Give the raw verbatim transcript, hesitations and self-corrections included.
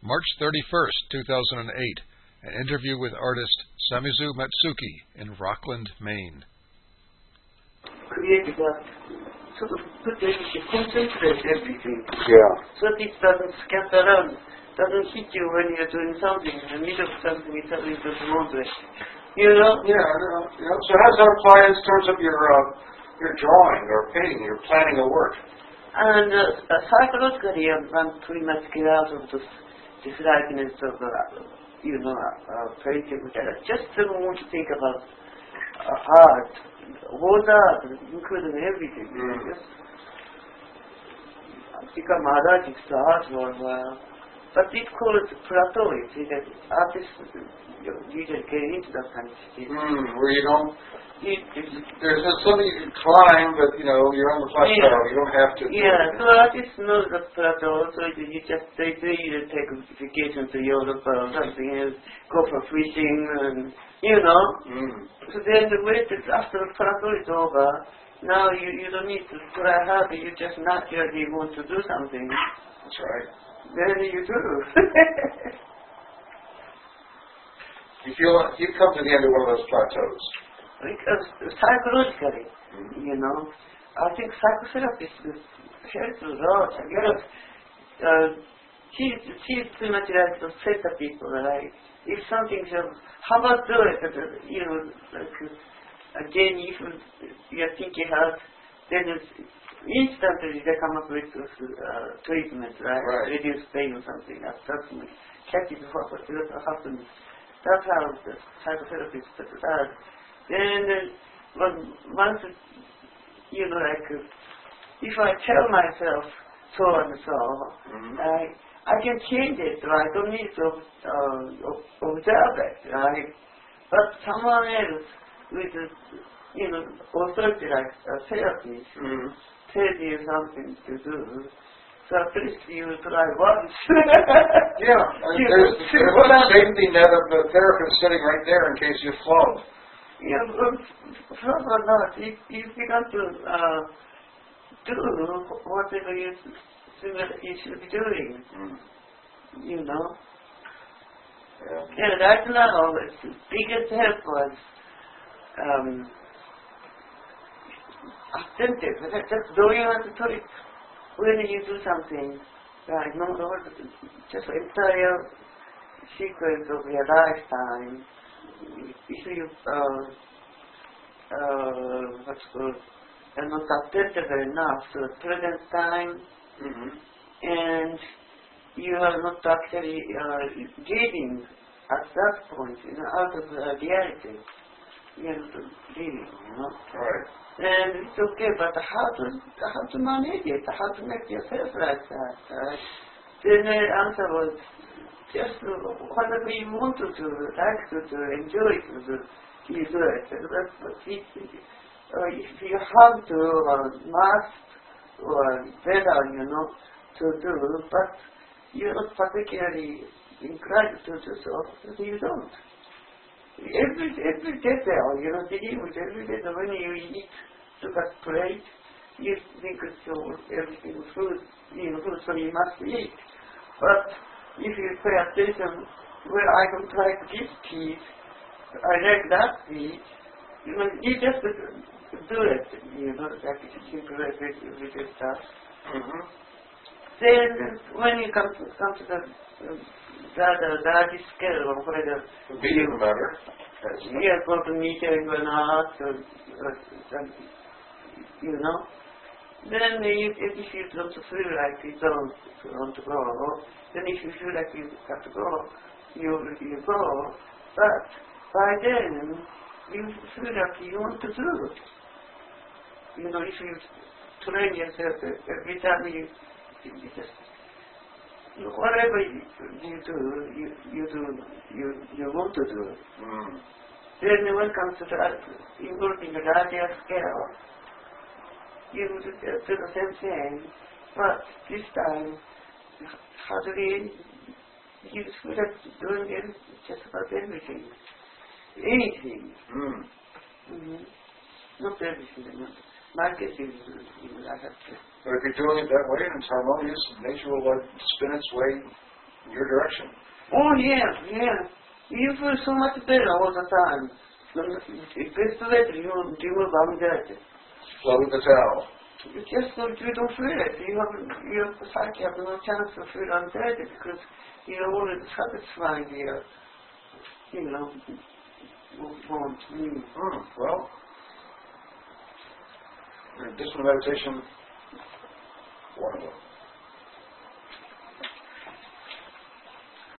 March thirty-first, two thousand eight, an interview with artist Samizu Matsuki in Rockland, Maine. Creative art sort of put everything, concentrate everything. Yeah. So that it doesn't scatter around, doesn't hit you when you're doing something, in the middle of something, it suddenly doesn't want to. You know? Yeah, you know, you know. So how does that apply in terms of your, uh, your drawing or painting, your planning of work? And uh, psychologically, I'm, I'm pretty much get out of this dislikeness of, uh, you know, uh, creative. Just don't want to think about uh, art, what art, including everything. Mm. Just become allergic to art for a while. But it's called plateau. It's that artists usually get into that kind of state. Mm, where you don't. It, There's something you can climb, but you know you're on the plateau. Yeah. You don't have to. Yeah, so artists know the plateau, so you just they they either take vacation to Europe or something else, go for fishing, and you know. Mm. So then the wait is after the plateau is over. Now you you don't need to try hard. You just naturally want to do something. That's right. Then you do. You feel you come to the end of one of those plateaus. Because psychologically, Mm-hmm. you know, I think psychotherapist is helps a lot. You know, uh, she's, she's pretty much like to say to people, like, if something else, how about do it? Uh, you know, like, uh, again, if you're thinking hard, then it's instantly they come up with uh, treatment, right? Right. Reduce pain or something. That's catch it what happens. That's how the psychotherapist does. Then, uh, once, you know, like, uh, if I tell myself so and so, Mm-hmm. I, I can change it, right? I don't need to uh, observe it, right? But someone else with, uh, you know, authority like a therapist Mm-hmm. tells you something to do. So at least you try once. Yeah, and You there's, know, there's what a I'm- safety net of the therapist sitting right there in case you flub. Yeah, but further not, if, if you got to uh, do whatever you, you should be doing, Mm. you know. Yeah. Yeah, right now, the biggest help was um, attentive. Just doing what to it. When you do something, like, no, no, just entire sequence of your lifetime. If you, uh, uh, what's called, are not attentive enough to the present time, Mm-hmm. and you are not actually uh, living at that point, you know, out of uh, reality. You are not living, you know. Right. And it's okay, but how to how to manage it? How to make yourself like that? Right? Then the answer was just whatever you want to do, like to do, enjoy to do, you do it. That's what it, uh, if you have to, or must, or better, you know, to do, but you're not particularly inclined to do so, so you don't. Every every detail, you know, dealing with every detail when you eat, look at plate, you think it's all, everything is food, you know, food, so you must eat. But if you pay attention, well, I don't like this piece, I like that piece, you know, you just do it, you know, like simple everyday stuff. Mm-hmm. Then when you come to, come to the uh, the large scale of whether The bigger the better. you are going to meet everyone else, or, or, or, you know, then if, if you don't feel like you don't want to go, then if you feel like you have to go, you you go. But by then, you feel like you want to do it. You know, if you train yourself every time you, you just, whatever you, you do, you, you do, you, you want to do. Mm. Then when it comes to that, involving a larger scale, you do the same thing, but this time, hardly, you feel like doing it just about everything. Anything. Mm. Mm-hmm. Not everything. Not. My case is, I have to. But if you're doing it that way and it's harmonious, nature will let it spin its way your direction. Oh, yeah, yeah. You feel so much better all the time. It gets better, you you will come there. Flow with the towel. You just don't, you don't feel it. You have, you have, the fact you have no chance to feel undead because you're already satisfying your, you know, want. Mm. Hmm. Well, this meditation